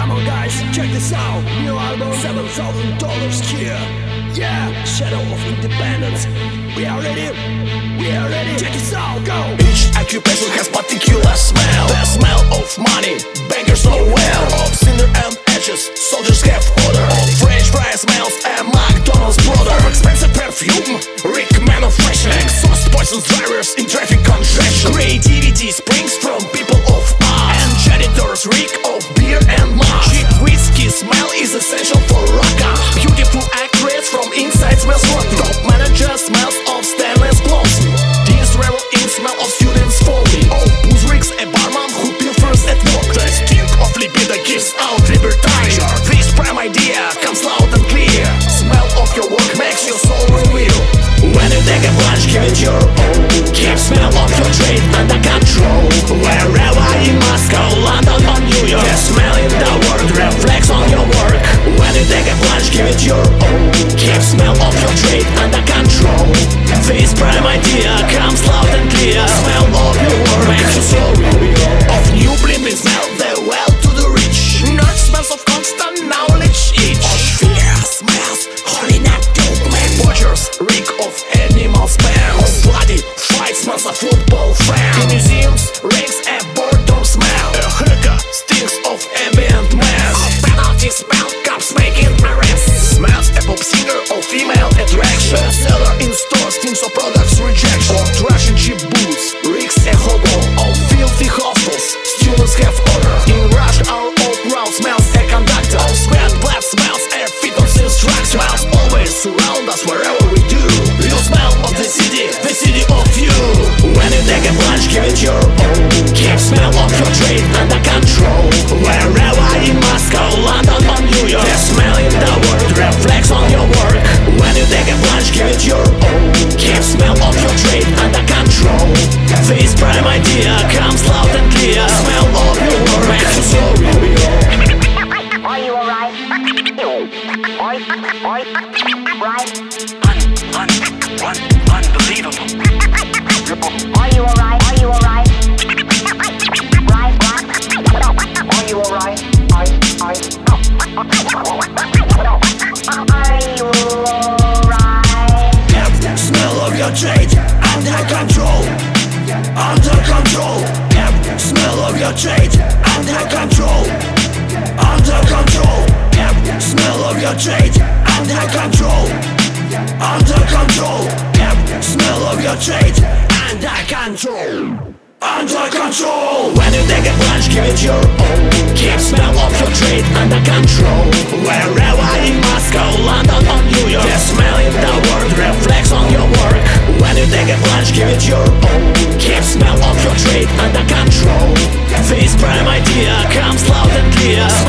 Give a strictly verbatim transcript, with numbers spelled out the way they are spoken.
Come on guys, check this out. New album, seven thousand dollars here. Yeah, Shadow of Independence. We are ready, we are ready. Check this out, go. Each occupation has particular smell. The smell of money, bankers know well. Of cinder and ashes, soldiers have odor. Of French fry smells and McDonald's brother. Of expensive perfume, Rick manufacturing. Exhaust poisons drivers in traffic congestion. Creativity springs from people of art, and janitors reek of beer and malt. Cheap whiskey smell is essential for rock. Beautiful actress from inside smells rotten. Top manager smells of stainless clothes. Teens revel in smell of students falling. Oh, booze reeks a barman who pilfers at work. The stink of libido gives out libertine. This prime idea comes loud and clear. Smell of your work makes your soul reveal. When you take a plunge, give it your all. Keep smell of your trade under control. Wherever in Moscow, London or New York, the smell in the world reflects on your work. When you take a plunge, give it your all. Keep smell of your trade under control. This prime idea comes loud and clear. Smell of your work makes your soul reveal. Of new blimpping smell, the well to the rich. Nerd smells of constant knowledge each. Of fear smells, holy not doubling. Butchers reek of animal spam. Of bloody fight smells of football fan. In museums rings a boredom smell. A hookah stinks of ambient mess. Of penalty smell, cops making arrests. Smells a pop singer of female attraction. A seller in stores stinks of products rejection. Of trash and cheap booze reeks a hobo. Of filthy hostels, students have odor. In rush hour of crowd smells a conductor. Of sweat blood smells a fitness instructor. Smells always surround us wherever we do. You smell of the city, the city of you. When you take a plunge, give it your all. Keep smell of your trade under control. Wherever in Moscow, London or New York, the smell in the world reflects on your work. When you take a plunge, give it your all. Keep smell of your trade under control. This prime idea comes loud and clear. Smell of your work makes you so real. Are you alright? Are you right? Un, un, un, unbelievable. Are you alright? Are you alright? Right, right. Are you alright? Are, are, are you alright? Yep, smell of your trade under control. Under control. Yep, smell of your trade under control. Under control. Yep, smell of your trade under control. Under control. Yep, smell of your trade under control. Under control. When you take a plunge, give it your all. Keep smell of your trade under control. Wherever in Moscow, London or New York, the smell in the world reflects on your work. When you take a plunge, give it your all. Keep smell of your trade under control. This prime idea comes loud and clear.